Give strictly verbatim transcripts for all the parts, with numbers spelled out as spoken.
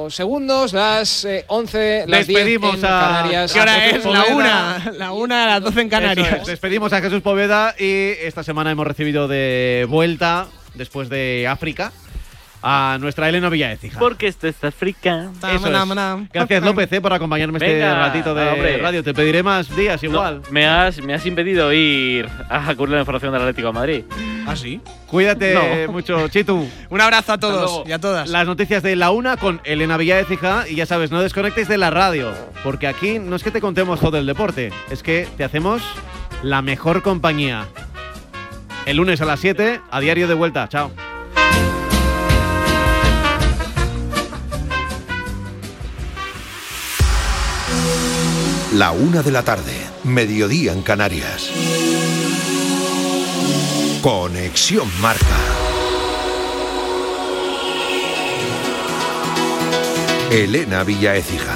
segundos, las eh, once, las Despedimos diez en a... Canarias. ¿Qué hora es? La una, la una a las doce en Canarias. Es. Despedimos a Jesús Poveda y esta semana hemos recibido de vuelta, después de África, a nuestra Elena Villaécija. Porque esto es África. Eso es. Gracias, López, eh, por acompañarme este Venga, ratito de hombre. radio. Te pediré más días igual. No, me, has, me has impedido ir a cubrir la información del Atlético de Madrid. ¿Ah, sí? Cuídate No. mucho, Chitu. Un abrazo a todos Hasta luego. y a todas. Las noticias de la una con Elena Villaécija. Y ya sabes, no desconectes de la radio, porque aquí no es que te contemos todo el deporte, es que te hacemos la mejor compañía. El lunes a las siete, a diario de vuelta. Chao. La una de la tarde, mediodía en Canarias. Conexión Marca. Elena Villaécija.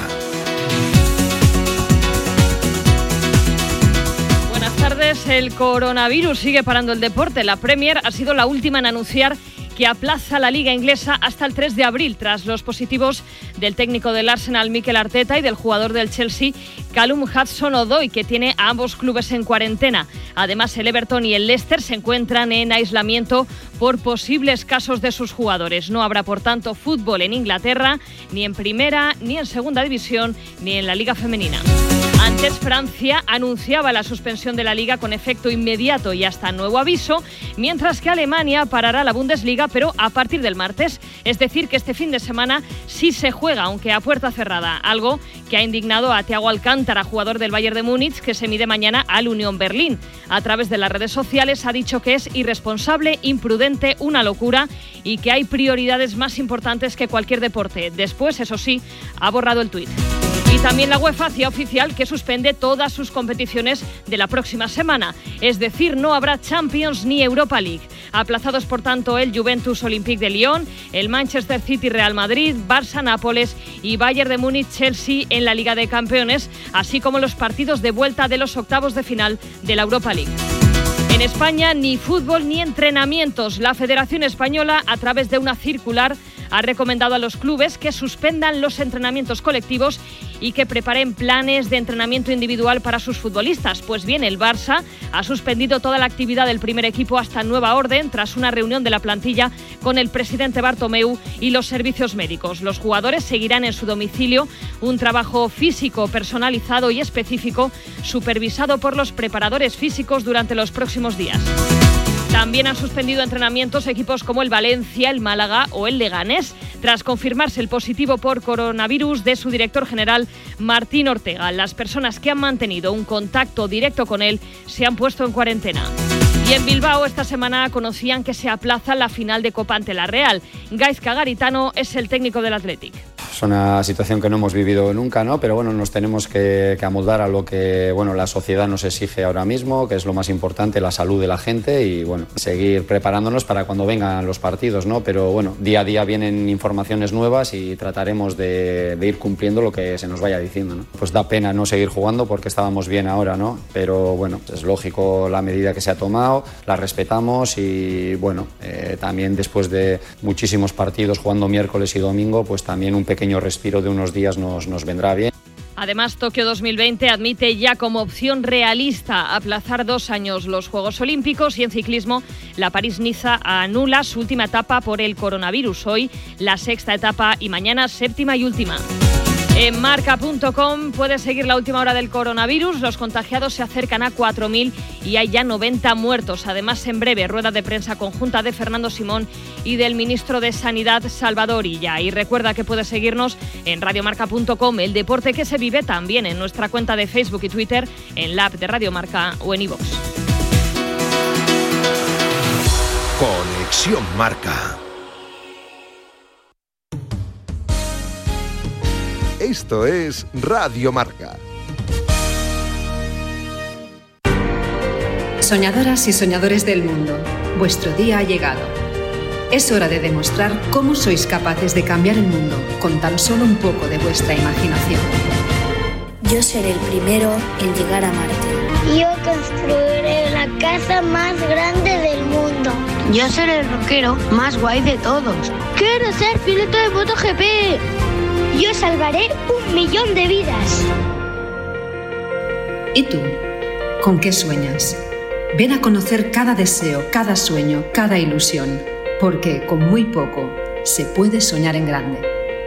Buenas tardes. El coronavirus sigue parando el deporte. La Premier ha sido la última en anunciar que aplaza la Liga Inglesa hasta el tres de abril, tras los positivos del técnico del Arsenal, Mikel Arteta, y del jugador del Chelsea, Callum Hudson-Odoi, que tiene a ambos clubes en cuarentena. Además, el Everton y el Leicester se encuentran en aislamiento por posibles casos de sus jugadores. No habrá, por tanto, fútbol en Inglaterra, ni en Primera, ni en Segunda División, ni en la Liga Femenina. Antes, Francia anunciaba la suspensión de la Liga con efecto inmediato y hasta nuevo aviso, mientras que Alemania parará la Bundesliga, pero a partir del martes. Es decir, que este fin de semana sí se juega, aunque a puerta cerrada, algo que ha indignado a Thiago Alcántara, jugador del Bayern de Múnich, que se mide mañana al Unión Berlín. A través de las redes sociales ha dicho que es irresponsable, imprudente, una locura y que hay prioridades más importantes que cualquier deporte. Después, eso sí, ha borrado el tuit. Y también la UEFA hacía oficial que suspende todas sus competiciones de la próxima semana. Es decir, no habrá Champions ni Europa League. Aplazados, por tanto, el Juventus Olympique de Lyon, el Manchester City Real Madrid, Barça Nápoles y Bayern de Múnich Chelsea en la Liga de Campeones, así como los partidos de vuelta de los octavos de final de la Europa League. En España, ni fútbol ni entrenamientos. La Federación Española, a través de una circular, ha recomendado a los clubes que suspendan los entrenamientos colectivos y que preparen planes de entrenamiento individual para sus futbolistas. Pues bien, el Barça ha suspendido toda la actividad del primer equipo hasta nueva orden tras una reunión de la plantilla con el presidente Bartomeu y los servicios médicos. Los jugadores seguirán en su domicilio un trabajo físico personalizado y específico supervisado por los preparadores físicos durante los próximos días. También han suspendido entrenamientos equipos como el Valencia, el Málaga o el Leganés, tras confirmarse el positivo por coronavirus de su director general, Martín Ortega. Las personas que han mantenido un contacto directo con él se han puesto en cuarentena. Y en Bilbao esta semana conocían que se aplaza la final de Copa ante la Real. Gaizka Garitano es el técnico del Athletic. Es una situación que no hemos vivido nunca, ¿no? Pero bueno, nos tenemos que, que amoldar a lo que bueno, la sociedad nos exige ahora mismo, que es lo más importante, la salud de la gente, y bueno, seguir preparándonos para cuando vengan los partidos, ¿no? Pero bueno, día a día vienen informaciones nuevas y trataremos de, de ir cumpliendo lo que se nos vaya diciendo, ¿no? Pues da pena no seguir jugando porque estábamos bien ahora, ¿no? Pero bueno, es lógico la medida que se ha tomado, la respetamos y bueno, eh, también después de muchísimos partidos jugando miércoles y domingo, pues también un pequeño respiro de unos días nos, nos vendrá bien. Además, Tokio dos mil veinte admite ya como opción realista aplazar dos años los Juegos Olímpicos, y en ciclismo la París-Niza anula su última etapa por el coronavirus. Hoy la sexta etapa y mañana séptima y última. En marca punto com puedes seguir la última hora del coronavirus. Los contagiados se acercan a cuatro mil y hay ya noventa muertos. Además, en breve, rueda de prensa conjunta de Fernando Simón y del ministro de Sanidad, Salvador Illa. Y recuerda que puedes seguirnos en radio marca punto com. El deporte que se vive también en nuestra cuenta de Facebook y Twitter, en la app de Radio Marca o en iVoox. Conexión Marca. Esto es Radio Marca. Soñadoras y soñadores del mundo, vuestro día ha llegado. Es hora de demostrar cómo sois capaces de cambiar el mundo con tan solo un poco de vuestra imaginación. Yo seré el primero en llegar a Marte. Yo construiré la casa más grande del mundo. Yo seré el rockero más guay de todos. Quiero ser piloto de MotoGP. Yo salvaré un millón de vidas. ¿Y tú? ¿Con qué sueñas? Ven a conocer cada deseo, cada sueño, cada ilusión, porque con muy poco se puede soñar en grande.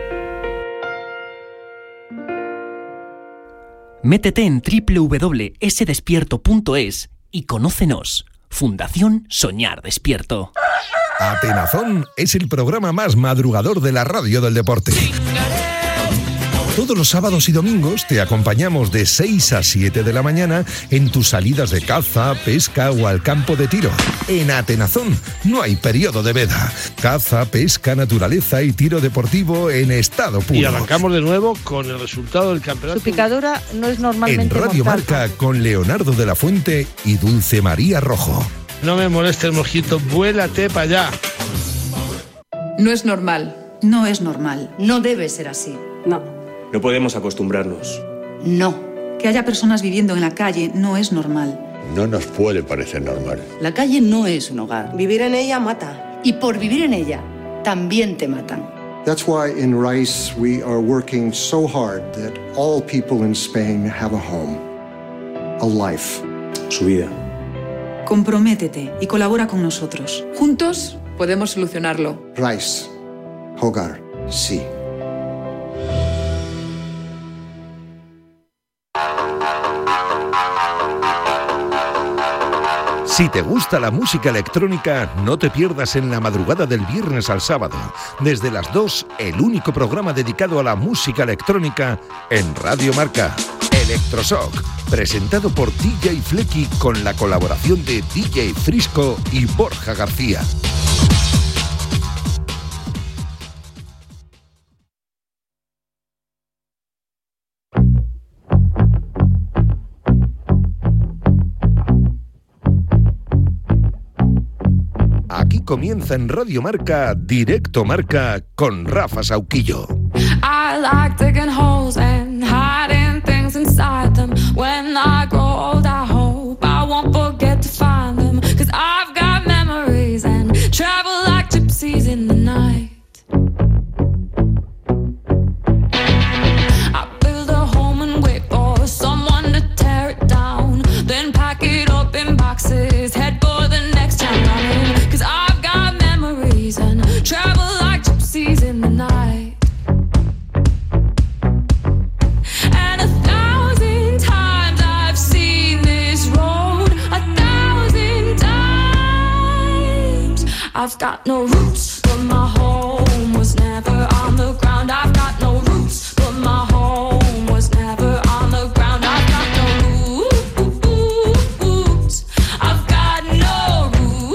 Métete en doble u doble u doble u punto ese despierto punto es y conócenos. Fundación Soñar Despierto. Atenazón es el programa más madrugador de la radio del deporte. Todos los sábados y domingos te acompañamos de seis a siete de la mañana en tus salidas de caza, pesca o al campo de tiro. En Atenazón no hay periodo de veda. Caza, pesca, naturaleza y tiro deportivo en estado puro. Y arrancamos de nuevo con el resultado del campeonato. Su picadura no es normalmente En Radio mortal. Marca con Leonardo de la Fuente y Dulce María Rojo. No me moleste el mosquito, vuélate para allá. No es normal. No es normal. No debe ser así. No. No podemos acostumbrarnos. No. Que haya personas viviendo en la calle no es normal. No nos puede parecer normal. La calle no es un hogar. Vivir en ella mata. Y por vivir en ella, también te matan. That's why in Rice we are working so hard that all people in Spain have a home, a life. Su vida. Comprométete y colabora con nosotros. Juntos podemos solucionarlo. Rice, hogar, sí. Si te gusta la música electrónica, no te pierdas en la madrugada del viernes al sábado. Desde las dos, el único programa dedicado a la música electrónica en Radio Marca. Electroshock, presentado por D J Flecky con la colaboración de D J Frisco y Borja García. Aquí comienza en Radio Marca, Directo Marca, con Rafa Sauquillo. I like digging holes and hiding things inside them. When I grow old, I hope I won't forget to find them. Cause I've got memories and travel like gypsies in the night. I build a home and wait for someone to tear it down. Then pack it up in boxes, head for the next town running. Cause I've got memories and travel like gypsies in the night. And a thousand times I've seen this road, a thousand times. I've got no roots, but my home was never on the ground. I've got no roots, but my home was never on the ground. I've got no roots. I've got no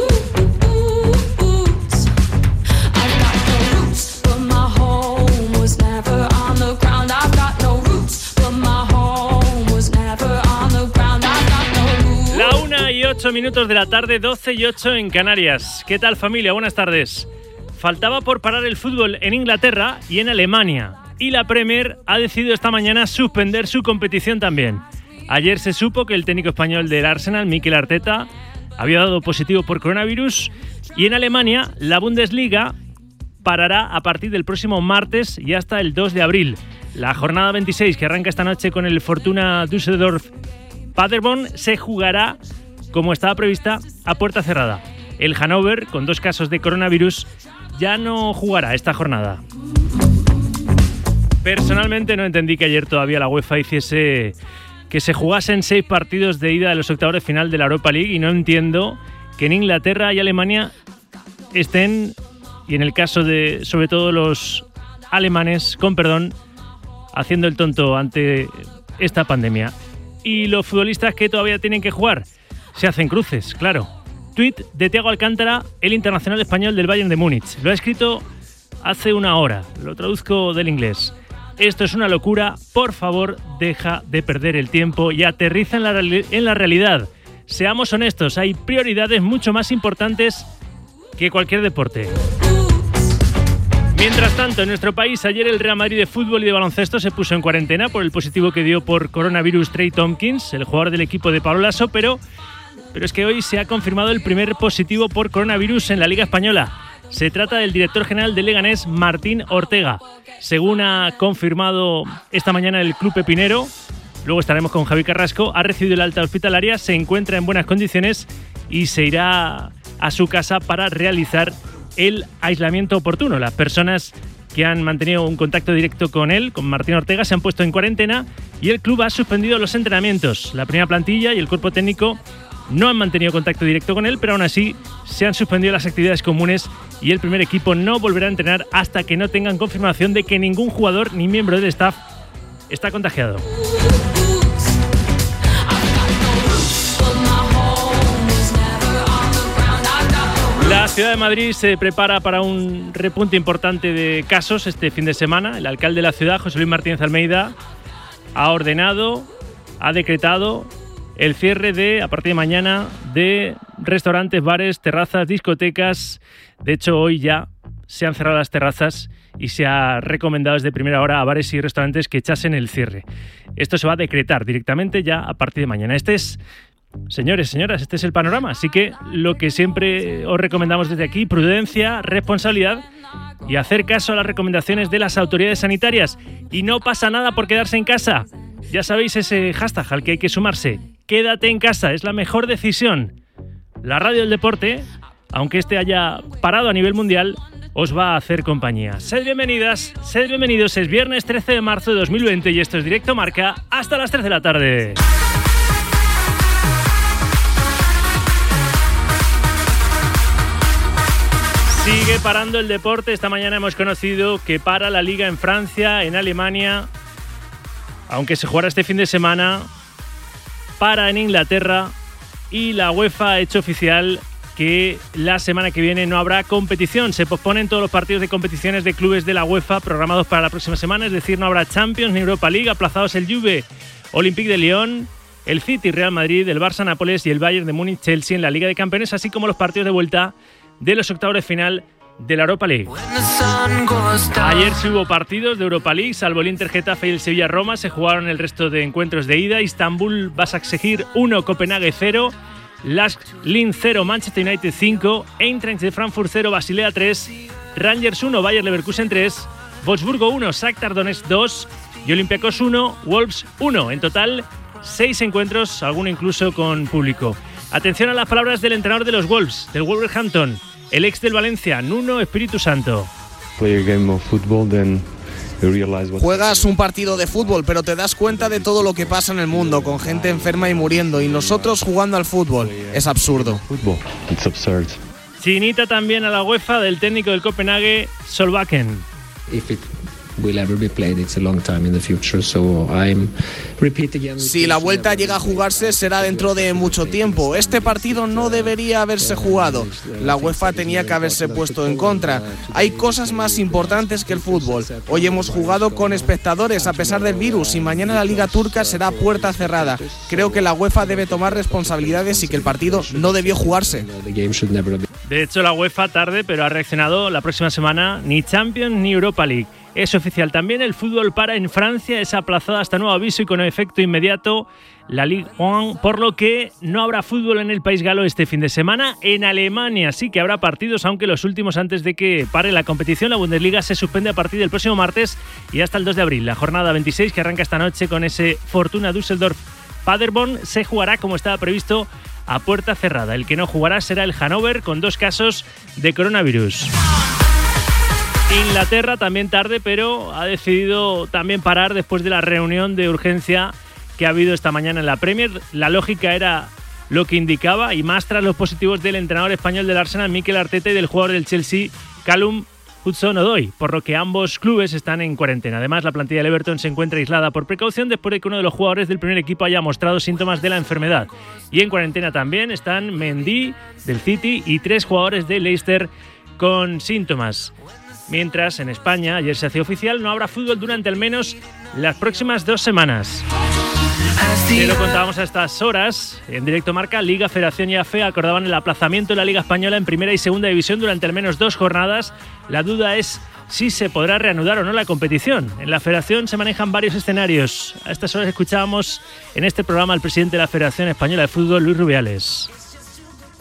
roots. I've got no roots, but my home was never on the ground. I've got no roots, but my home was never on the ground. I've got no roots. La una y ocho minutos de la tarde, doce y ocho en Canarias. ¿Qué tal, familia? Buenas tardes. Faltaba por parar el fútbol en Inglaterra y en Alemania. Y la Premier ha decidido esta mañana suspender su competición también. Ayer se supo que el técnico español del Arsenal, Mikel Arteta, había dado positivo por coronavirus. Y en Alemania, la Bundesliga parará a partir del próximo martes y hasta el dos de abril. La jornada veintiséis, que arranca esta noche con el Fortuna Düsseldorf Paderborn, se jugará como estaba prevista a puerta cerrada. El Hannover, con dos casos de coronavirus, ya no jugará esta jornada. Personalmente no entendí que ayer todavía la UEFA hiciese que se jugasen seis partidos de ida de los octavos de final de la Europa League, y no entiendo que en Inglaterra y Alemania estén, y en el caso de sobre todo los alemanes, con perdón, haciendo el tonto ante esta pandemia. Y los futbolistas que todavía tienen que jugar se hacen cruces, claro. Tuit de Thiago Alcántara, el internacional español del Bayern de Múnich. Lo ha escrito hace una hora, lo traduzco del inglés. Esto es una locura, por favor, deja de perder el tiempo y aterriza en la, reali- en la realidad. Seamos honestos, hay prioridades mucho más importantes que cualquier deporte. Mientras tanto, en nuestro país, ayer el Real Madrid de fútbol y de baloncesto se puso en cuarentena por el positivo que dio por coronavirus Trey Tompkins, el jugador del equipo de Pablo Laso, pero, pero es que hoy se ha confirmado el primer positivo por coronavirus en la Liga Española. Se trata del director general de Leganés, Martín Ortega. Según ha confirmado esta mañana el Club Pepinero, luego estaremos con Javi Carrasco, ha recibido el alta hospitalaria, se encuentra en buenas condiciones y se irá a su casa para realizar el aislamiento oportuno. Las personas que han mantenido un contacto directo con él, con Martín Ortega, se han puesto en cuarentena y el club ha suspendido los entrenamientos. La primera plantilla y el cuerpo técnico no han mantenido contacto directo con él, pero aún así se han suspendido las actividades comunes y el primer equipo no volverá a entrenar hasta que no tengan confirmación de que ningún jugador ni miembro del staff está contagiado. La ciudad de Madrid se prepara para un repunte importante de casos este fin de semana. El alcalde de la ciudad, José Luis Martínez Almeida, ha ordenado, ha decretado el cierre de, a partir de mañana, de restaurantes, bares, terrazas, discotecas. De hecho, hoy ya se han cerrado las terrazas y se ha recomendado desde primera hora a bares y restaurantes que echasen el cierre. Esto se va a decretar directamente ya a partir de mañana. Este es, señores, señoras, este es el panorama. Así que lo que siempre os recomendamos desde aquí, prudencia, responsabilidad y hacer caso a las recomendaciones de las autoridades sanitarias. Y no pasa nada por quedarse en casa. Ya sabéis ese hashtag al que hay que sumarse. Quédate en casa, es la mejor decisión. La radio del deporte, aunque este haya parado a nivel mundial, os va a hacer compañía. Sed bienvenidas, sed bienvenidos. Es viernes trece de marzo de dos mil veinte y esto es Directo Marca hasta las tres de la tarde. Sigue parando el deporte. Esta mañana hemos conocido que para la Liga en Francia, en Alemania, aunque se jugara este fin de semana, para en Inglaterra, y la UEFA ha hecho oficial que la semana que viene no habrá competición. Se posponen todos los partidos de competiciones de clubes de la UEFA programados para la próxima semana, es decir, no habrá Champions ni Europa League. Aplazados el Juve, Olympique de Lyon, el City, Real Madrid, el Barça, Nápoles y el Bayern de Múnich, Chelsea en la Liga de Campeones, así como los partidos de vuelta de los octavos de final de la Europa League. Ayer sí hubo partidos de Europa League, salvo el Inter Getafe y el Sevilla Roma. Se jugaron el resto de encuentros de ida. Istanbul, Başakşehir uno, Copenhague cero, Lask Linz cero, Manchester United cinco, Eintracht de Frankfurt cero, Basilea tres, Rangers uno, Bayer Leverkusen tres, Wolfsburgo uno, Shakhtar Donetsk dos y Olympiacos uno, Wolves uno. En total, seis encuentros, alguno incluso con público. Atención a las palabras del entrenador de los Wolves, del Wolverhampton, el ex del Valencia, Nuno Espíritu Santo. Juegas un partido de fútbol, pero te das cuenta de todo lo que pasa en el mundo, con gente enferma y muriendo, y nosotros jugando al fútbol. Es absurdo. Chinita también a la UEFA del técnico del Copenhague, Solbakken. Si la vuelta llega a jugarse será dentro de mucho tiempo. Este partido no debería haberse jugado. La UEFA tenía que haberse puesto en contra. Hay cosas más importantes que el fútbol. Hoy hemos jugado con espectadores a pesar del virus y mañana la Liga Turca será puerta cerrada. Creo que la UEFA debe tomar responsabilidades y que el partido no debió jugarse. De hecho, la UEFA tarde, pero ha reaccionado. La próxima semana ni Champions ni Europa League. Es oficial también, el fútbol para en Francia, es aplazada hasta nuevo aviso y con efecto inmediato la Ligue uno, por lo que no habrá fútbol en el país galo este fin de semana. En Alemania sí que habrá partidos, aunque los últimos antes de que pare la competición. La Bundesliga se suspende a partir del próximo martes y hasta el dos de abril. La jornada veintiséis, que arranca esta noche con ese Fortuna Düsseldorf-Paderborn, se jugará como estaba previsto a puerta cerrada. El que no jugará será el Hannover, con dos casos de coronavirus. Inglaterra también tarde, pero ha decidido también parar después de la reunión de urgencia que ha habido esta mañana en la Premier. La lógica era lo que indicaba, y más tras los positivos del entrenador español del Arsenal, Mikel Arteta, y del jugador del Chelsea, Callum Hudson-Odoi, por lo que ambos clubes están en cuarentena. Además, la plantilla del Everton se encuentra aislada por precaución después de que uno de los jugadores del primer equipo haya mostrado síntomas de la enfermedad. Y en cuarentena también están Mendy del City y tres jugadores de Leicester con síntomas. Mientras, en España, ayer se hacía oficial, no habrá fútbol durante al menos las próximas dos semanas. Que lo contábamos a estas horas, en Directo Marca, Liga, Federación y A F E acordaban el aplazamiento de la Liga Española en Primera y Segunda División durante al menos dos jornadas. La duda es si se podrá reanudar o no la competición. En la Federación se manejan varios escenarios. A estas horas escuchábamos en este programa al presidente de la Federación Española de Fútbol, Luis Rubiales.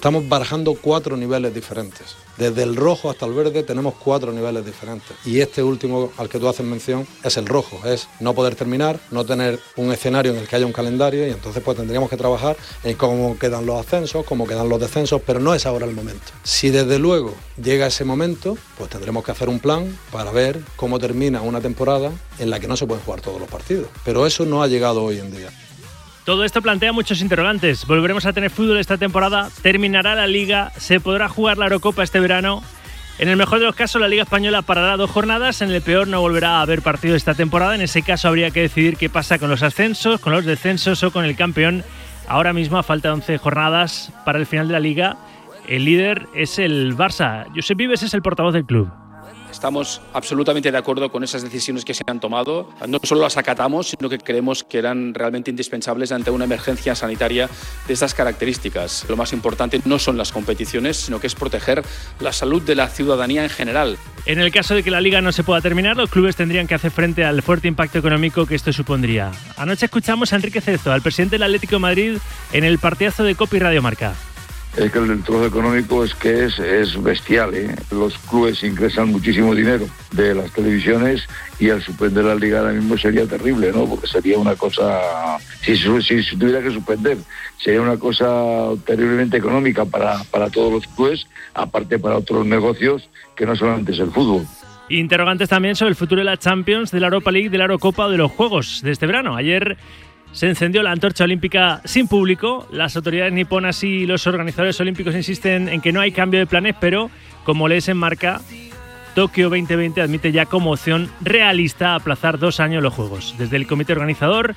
Estamos barajando cuatro niveles diferentes. Desde el rojo hasta el verde tenemos cuatro niveles diferentes. Y este último al que tú haces mención es el rojo. Es no poder terminar, no tener un escenario en el que haya un calendario, y entonces pues tendríamos que trabajar en cómo quedan los ascensos, cómo quedan los descensos, pero no es ahora el momento. Si desde luego llega ese momento, pues tendremos que hacer un plan para ver cómo termina una temporada en la que no se pueden jugar todos los partidos. Pero eso no ha llegado hoy en día. Todo esto plantea muchos interrogantes. ¿Volveremos a tener fútbol esta temporada? ¿Terminará la Liga? ¿Se podrá jugar la Eurocopa este verano? En el mejor de los casos, la Liga Española parará dos jornadas. En el peor, no volverá a haber partido esta temporada. En ese caso, habría que decidir qué pasa con los ascensos, con los descensos o con el campeón. Ahora mismo, a falta de once jornadas para el final de la Liga, el líder es el Barça. Josep Vives es el portavoz del club. Estamos absolutamente de acuerdo con esas decisiones que se han tomado. No solo las acatamos, sino que creemos que eran realmente indispensables ante una emergencia sanitaria de estas características. Lo más importante no son las competiciones, sino que es proteger la salud de la ciudadanía en general. En el caso de que la Liga no se pueda terminar, los clubes tendrían que hacer frente al fuerte impacto económico que esto supondría. Anoche escuchamos a Enrique Cerezo, al presidente del Atlético de Madrid, en el partidazo de Copa y Radio Marca. Es que el trozo económico es que es, es bestial, ¿eh? Los clubes ingresan muchísimo dinero de las televisiones y al suspender la Liga ahora mismo sería terrible, ¿no? Porque sería una cosa, si, si, si tuviera que suspender, sería una cosa terriblemente económica para, para todos los clubes, aparte para otros negocios que no solamente es el fútbol. Interrogantes también sobre el futuro de la Champions, de la Europa League, de la Eurocopa o de los Juegos de este verano. Ayer se encendió la antorcha olímpica sin público. Las autoridades niponas y los organizadores olímpicos insisten en que no hay cambio de planes, pero como lees en Marca, Tokio veinte veinte admite ya como opción realista aplazar dos años los Juegos. Desde el comité organizador,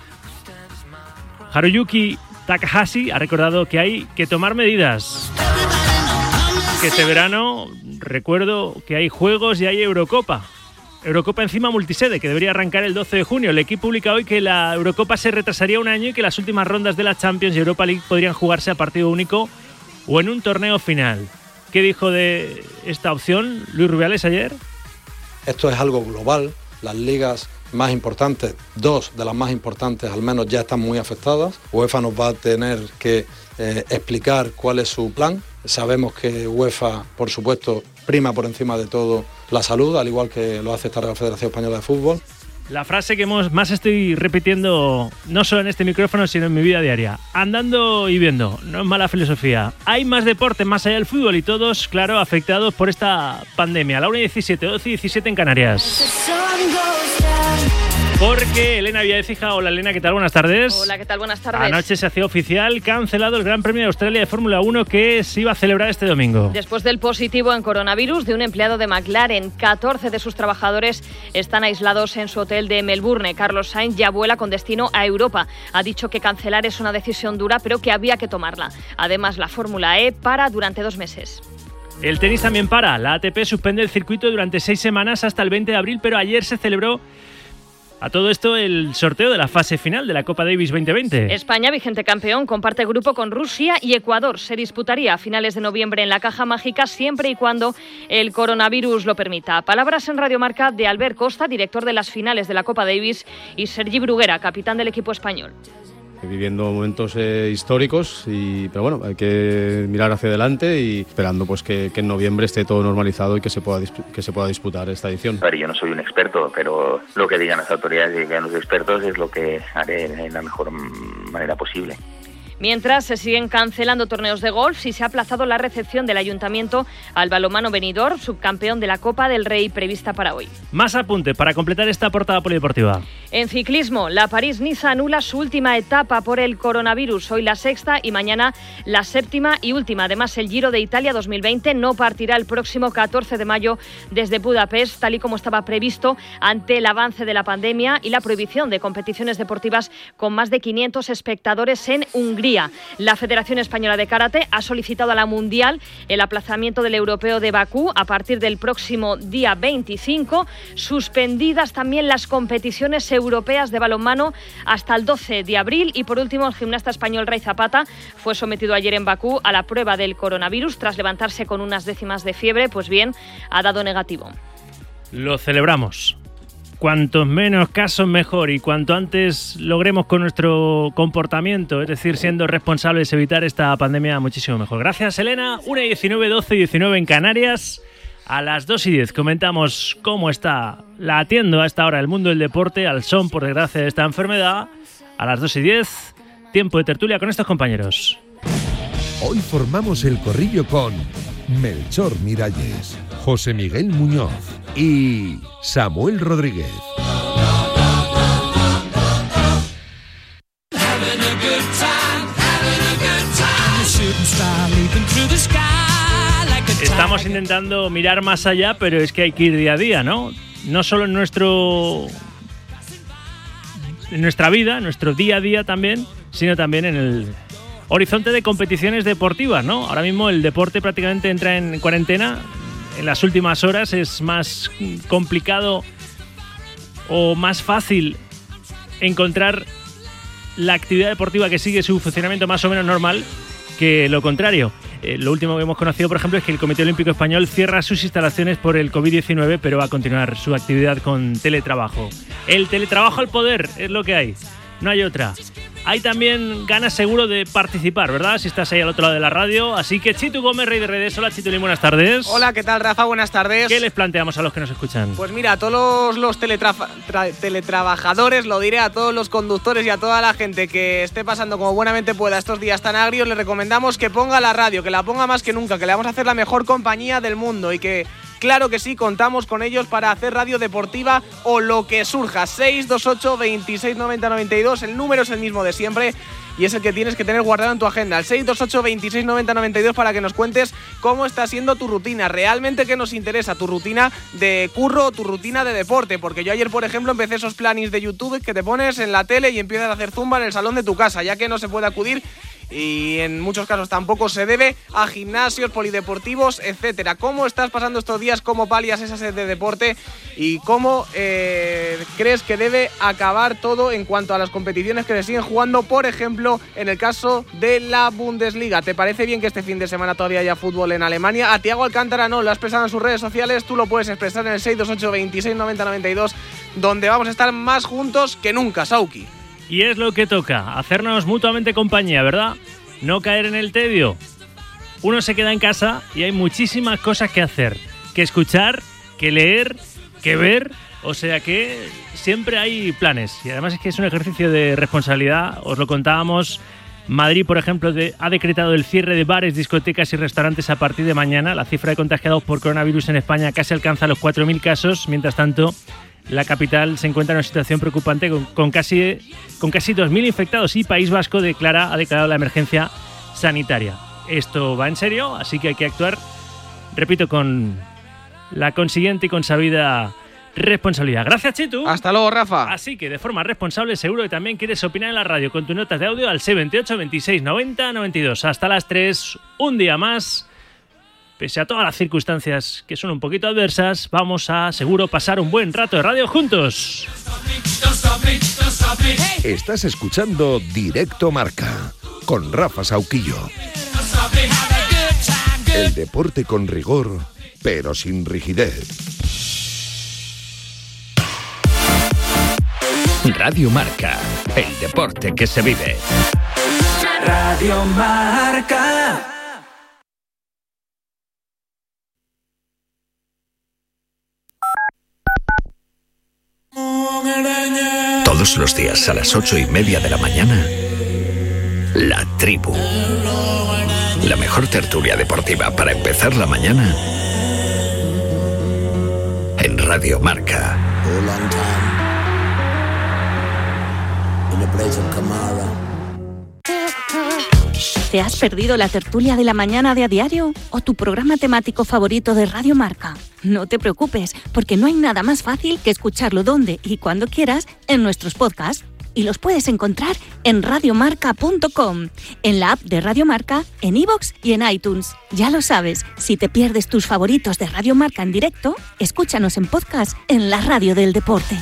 Haruyuki Takahashi ha recordado que hay que tomar medidas. Que este verano, recuerdo que hay Juegos y hay Eurocopa. Eurocopa encima multisede, que debería arrancar el doce de junio. El equipo publica hoy que la Eurocopa se retrasaría un año y que las últimas rondas de la Champions y Europa League podrían jugarse a partido único o en un torneo final. ¿Qué dijo de esta opción Luis Rubiales ayer? Esto es algo global. Las ligas más importantes, dos de las más importantes al menos, ya están muy afectadas. UEFA nos va a tener que eh, explicar cuál es su plan. Sabemos que UEFA, por supuesto, prima por encima de todo la salud, al igual que lo hace esta Real Federación Española de Fútbol. La frase que hemos, más estoy repitiendo, no solo en este micrófono, sino en mi vida diaria. Andando y viendo, no es mala filosofía. Hay más deporte más allá del fútbol y todos, claro, afectados por esta pandemia. La una y diecisiete, doce y diecisiete en Canarias. Porque Elena Villaécija, hola Elena, ¿qué tal? Buenas tardes. Hola, ¿qué tal? Buenas tardes. Anoche se hacía oficial, cancelado el Gran Premio de Australia de Fórmula uno que se iba a celebrar este domingo. Después del positivo en coronavirus de un empleado de McLaren, catorce de sus trabajadores están aislados en su hotel de Melbourne. Carlos Sainz ya vuela con destino a Europa. Ha dicho que cancelar es una decisión dura, pero que había que tomarla. Además, la Fórmula E para durante dos meses. El tenis también para. La A T P suspende el circuito durante seis semanas hasta el veinte de abril, pero ayer se celebró a todo esto el sorteo de la fase final de la Copa Davis veinte veinte. España, vigente campeón, comparte grupo con Rusia y Ecuador. Se disputaría a finales de noviembre en la Caja Mágica, siempre y cuando el coronavirus lo permita. Palabras en Radio Marca de Albert Costa, director de las finales de la Copa Davis, y Sergi Bruguera, capitán del equipo español. Viviendo momentos eh, históricos, y, pero bueno, hay que mirar hacia adelante y esperando pues que, que en noviembre esté todo normalizado y que se pueda que se pueda disputar esta edición. A ver, yo no soy un experto, pero lo que digan las autoridades y digan los expertos es lo que haré de la mejor manera posible. Mientras se siguen cancelando torneos de golf y se ha aplazado la recepción del Ayuntamiento al balonmano Benidorm, subcampeón de la Copa del Rey, prevista para hoy. Más apunte para completar esta portada polideportiva. En ciclismo, la París-Niza anula su última etapa por el coronavirus. Hoy la sexta y mañana la séptima y última. Además, el Giro de Italia dos mil veinte no partirá el próximo catorce de mayo desde Budapest, tal y como estaba previsto ante el avance de la pandemia y la prohibición de competiciones deportivas con más de quinientos espectadores en Hungría. La Federación Española de Karate ha solicitado a la Mundial el aplazamiento del Europeo de Bakú a partir del próximo día veinticinco, suspendidas también las competiciones europeas de balonmano hasta el doce de abril y por último el gimnasta español Ray Zapata fue sometido ayer en Bakú a la prueba del coronavirus tras levantarse con unas décimas de fiebre, pues bien, ha dado negativo. Lo celebramos. cuantos menos casos mejor y cuanto antes logremos con nuestro comportamiento, es decir, siendo responsables, evitar esta pandemia, muchísimo mejor. Gracias, Elena. una y diecinueve, doce y diecinueve en Canarias. A las dos y diez comentamos cómo está latiendo a esta hora el mundo del deporte al son, por desgracia, de esta enfermedad. A las dos y diez, tiempo de tertulia con estos compañeros. Hoy formamos el corrillo con Melchor Miralles, José Miguel Muñoz y Samuel Rodríguez. Estamos intentando mirar más allá, pero es que hay que ir día a día, ¿no? No solo en nuestro en nuestra vida, en nuestro día a día también, sino también en el horizonte de competiciones deportivas, ¿no? Ahora mismo el deporte prácticamente entra en cuarentena. En las últimas horas es más complicado o más fácil encontrar la actividad deportiva que sigue su funcionamiento más o menos normal que lo contrario. Eh, lo último que hemos conocido, por ejemplo, es que el Comité Olímpico Español cierra sus instalaciones por el covid diecinueve, pero va a continuar su actividad con teletrabajo. El teletrabajo al poder es lo que hay, no hay otra. Hay también ganas seguro de participar, ¿verdad? Si estás ahí al otro lado de la radio. Así que Chitu Gómez, rey de redes. Hola, Chitulín, buenas tardes. Hola, ¿qué tal, Rafa? Buenas tardes. ¿Qué les planteamos a los que nos escuchan? Pues mira, a todos los teletra- tra- teletrabajadores, lo diré, a todos los conductores y a toda la gente que esté pasando como buenamente pueda estos días tan agrios, les recomendamos que ponga la radio, que la ponga más que nunca, que le vamos a hacer la mejor compañía del mundo y que... Claro que sí, contamos con ellos para hacer radio deportiva o lo que surja. seis dos ocho, veintiséis noventa, noventa y dos, el número es el mismo de siempre y es el que tienes que tener guardado en tu agenda. El seis dos ocho, veintiséis noventa, noventa y dos para que nos cuentes cómo está siendo tu rutina. Realmente que nos interesa tu rutina de curro o tu rutina de deporte. Porque yo ayer, por ejemplo, empecé esos plannings de YouTube que te pones en la tele y empiezas a hacer zumba en el salón de tu casa, ya que no se puede acudir y en muchos casos tampoco se debe a gimnasios, polideportivos, etcétera. ¿Cómo estás pasando estos días? ¿Cómo palias esa sed de deporte? ¿Y cómo eh, crees que debe acabar todo en cuanto a las competiciones que se siguen jugando, por ejemplo, en el caso de la Bundesliga? ¿Te parece bien que este fin de semana todavía haya fútbol en Alemania? A Thiago Alcántara no, lo ha expresado en sus redes sociales, tú lo puedes expresar en el seis dos ocho, veintiséis noventa, noventa y dos, donde vamos a estar más juntos que nunca, Sauki. Y es lo que toca, hacernos mutuamente compañía, ¿verdad? No caer en el tedio. Uno se queda en casa y hay muchísimas cosas que hacer, que escuchar, que leer, que ver, o sea que siempre hay planes. Y además es que es un ejercicio de responsabilidad, os lo contábamos. Madrid, por ejemplo, de, ha decretado el cierre de bares, discotecas y restaurantes a partir de mañana. La cifra de contagiados por coronavirus en España casi alcanza los cuatro mil casos. Mientras tanto, la capital se encuentra en una situación preocupante con, con casi, con casi dos mil infectados y País Vasco declara, ha declarado la emergencia sanitaria. Esto va en serio, así que hay que actuar, repito, con la consiguiente y consabida responsabilidad. Gracias, Chitu. Hasta luego, Rafa. Así que de forma responsable, seguro que también quieres opinar en la radio con tus notas de audio al seis dos ocho, veintiséis noventa, noventa y dos. Hasta las tres, un día más. Pese a todas las circunstancias que son un poquito adversas, vamos a, seguro, pasar un buen rato de radio juntos. Estás escuchando Directo Marca con Rafa Sauquillo. El deporte con rigor, pero sin rigidez. Radio Marca, el deporte que se vive. Radio Marca. Todos los días a las ocho y media de la mañana, La Tribu. La mejor tertulia deportiva para empezar la mañana en Radio Marca. ¿Te has perdido la tertulia de la mañana de A Diario o tu programa temático favorito de Radio Marca? No te preocupes, porque no hay nada más fácil que escucharlo donde y cuando quieras en nuestros podcasts. Y los puedes encontrar en radiomarca punto com, en la app de Radio Marca, en iVoox y en iTunes. Ya lo sabes, si te pierdes tus favoritos de Radio Marca en directo, escúchanos en podcast en la radio del deporte.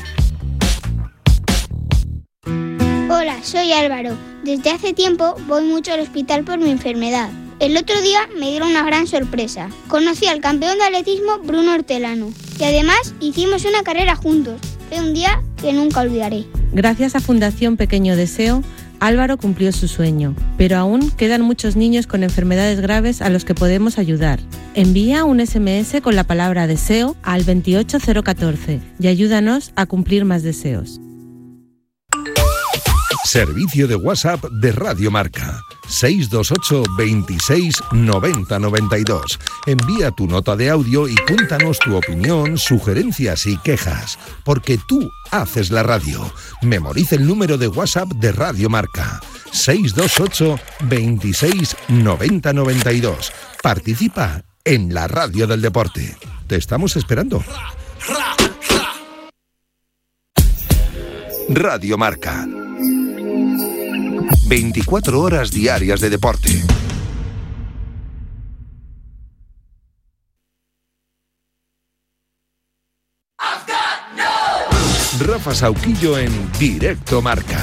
Hola, soy Álvaro. Desde hace tiempo voy mucho al hospital por mi enfermedad. El otro día me dieron una gran sorpresa. Conocí al campeón de atletismo Bruno Hortelano y además hicimos una carrera juntos. Fue un día que nunca olvidaré. Gracias a Fundación Pequeño Deseo, Álvaro cumplió su sueño, pero aún quedan muchos niños con enfermedades graves a los que podemos ayudar. Envía un ese eme ese con la palabra deseo al veintiocho cero catorce y ayúdanos a cumplir más deseos. Servicio de WhatsApp de Radio Marca. seis dos ocho, veintiséis, noventa, noventa y dos. Envía tu nota de audio y cuéntanos tu opinión, sugerencias y quejas, porque tú haces la radio. Memoriza el número de WhatsApp de Radio Marca. seis dos ocho, veintiséis, noventa, noventa y dos. Participa en la radio del deporte. Te estamos esperando. Radio Marca. veinticuatro horas diarias de deporte. Rafa Sauquillo en Directo Marca.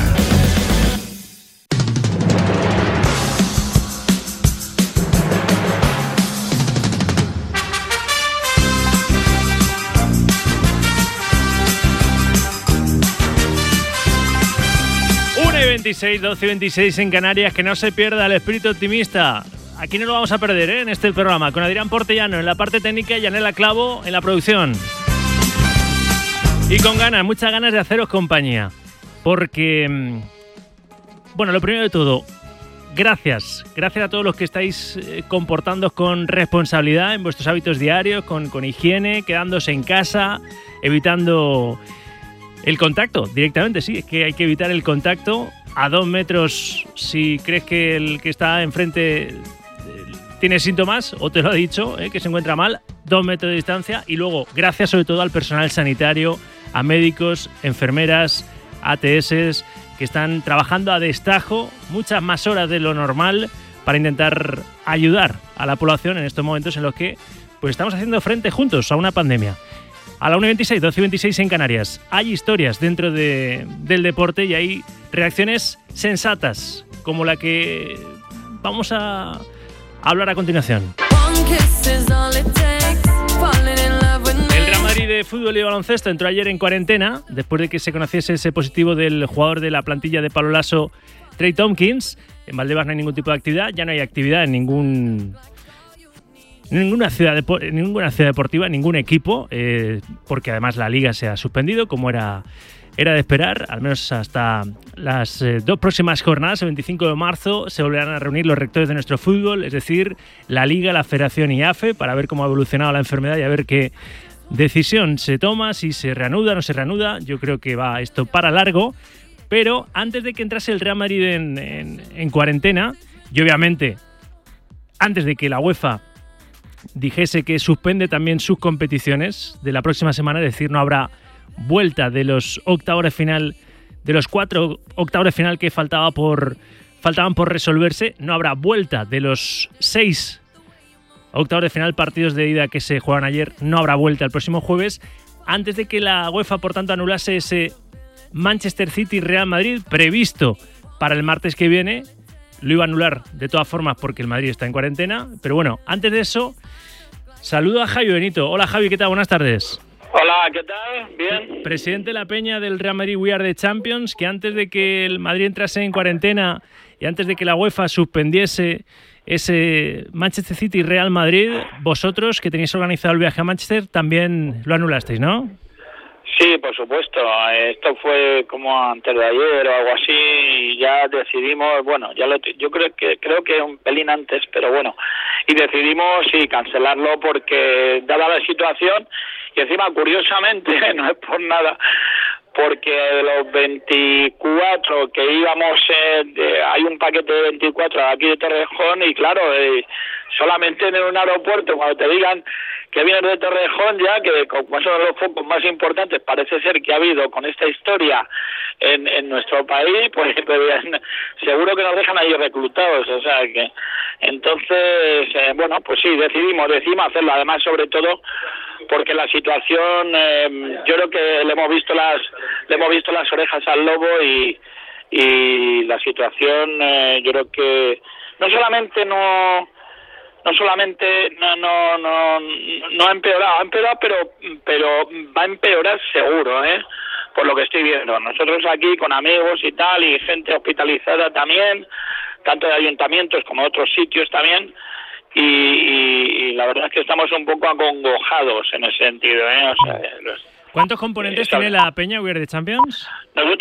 veintiséis, doce y veintiséis en Canarias, que no se pierda el espíritu optimista. Aquí no lo vamos a perder, ¿eh? En este programa, con Adrián Portellano en la parte técnica y Yanela Clavo en la producción. Y con ganas, muchas ganas de haceros compañía. Porque, bueno, lo primero de todo, gracias. Gracias a todos los que estáis eh, comportándoos con responsabilidad en vuestros hábitos diarios, con, con higiene, quedándose en casa, evitando el contacto directamente. Sí, es que hay que evitar el contacto. A dos metros, si crees que el que está enfrente tiene síntomas o te lo ha dicho, eh, que se encuentra mal, dos metros de distancia. Y luego, gracias sobre todo al personal sanitario, a médicos, enfermeras, A T S, que están trabajando a destajo muchas más horas de lo normal para intentar ayudar a la población en estos momentos en los que pues estamos haciendo frente juntos a una pandemia. A la una y veintiséis, doce y veintiséis en Canarias. Hay historias dentro de, del deporte y hay reacciones sensatas, como la que vamos a hablar a continuación. El Real Madrid de fútbol y baloncesto entró ayer en cuarentena, después de que se conociese ese positivo del jugador de la plantilla de Palo Laso, Trey Tompkins. En Valdebebas no hay ningún tipo de actividad, ya no hay actividad en ningún... Ninguna ciudad, de, ninguna ciudad deportiva, ningún equipo, eh, porque además la liga se ha suspendido, como era, era de esperar, al menos hasta las eh, dos próximas jornadas. El veinticinco de marzo se volverán a reunir los rectores de nuestro fútbol, es decir, la liga, la federación y A F E, para ver cómo ha evolucionado la enfermedad y a ver qué decisión se toma, si se reanuda o no se reanuda. Yo creo que va esto para largo, pero antes de que entrase el Real Madrid en, en, en cuarentena, y obviamente antes de que la UEFA dijese que suspende también sus competiciones de la próxima semana, es decir, no habrá vuelta de los octavos de final, de los cuatro octavos de final que faltaba por, faltaban por resolverse, no habrá vuelta de los seis octavos de final, partidos de ida que se juegan ayer, no habrá vuelta el próximo jueves, antes de que la UEFA, por tanto, anulase ese Manchester City-Real Madrid previsto para el martes que viene. Lo iba a anular de todas formas porque el Madrid está en cuarentena. Pero bueno, antes de eso, saludo a Javi Benito. Hola Javi, ¿qué tal? Buenas tardes. Hola, ¿qué tal? Bien. Presidente de la peña del Real Madrid We Are the Champions, que antes de que el Madrid entrase en cuarentena y antes de que la UEFA suspendiese ese Manchester City-Real Madrid, vosotros que tenéis organizado el viaje a Manchester también lo anulasteis, ¿no? Sí, por supuesto. Esto fue como antes de ayer o algo así y ya decidimos, bueno, ya lo, yo creo que creo que un pelín antes, pero bueno, y decidimos sí cancelarlo porque dada la situación y encima curiosamente no es por nada, porque de los veinticuatro que íbamos, eh, de, hay un paquete de veinticuatro aquí de Torrejón y claro, eh, solamente en un aeropuerto cuando te digan que vienes de Torrejón ya, que como son los focos más importantes parece ser que ha habido con esta historia en, en nuestro país, pues, pues seguro que nos dejan ahí reclutados, o sea que entonces, eh, bueno, pues sí, decidimos, decidimos hacerlo, además sobre todo porque la situación, eh, yo creo que le hemos visto las le hemos visto las orejas al lobo y, y la situación, eh, yo creo que no solamente no no solamente no no no no ha empeorado, ha empeorado pero pero va a empeorar seguro, eh por lo que estoy viendo. Nosotros aquí con amigos y tal, y gente hospitalizada también, tanto de ayuntamientos como de otros sitios también, y, y, y la verdad es que estamos un poco acongojados en ese sentido, ¿eh? O sea, los, ¿Cuántos componentes tiene la Peña We Are the Champions? Nosotros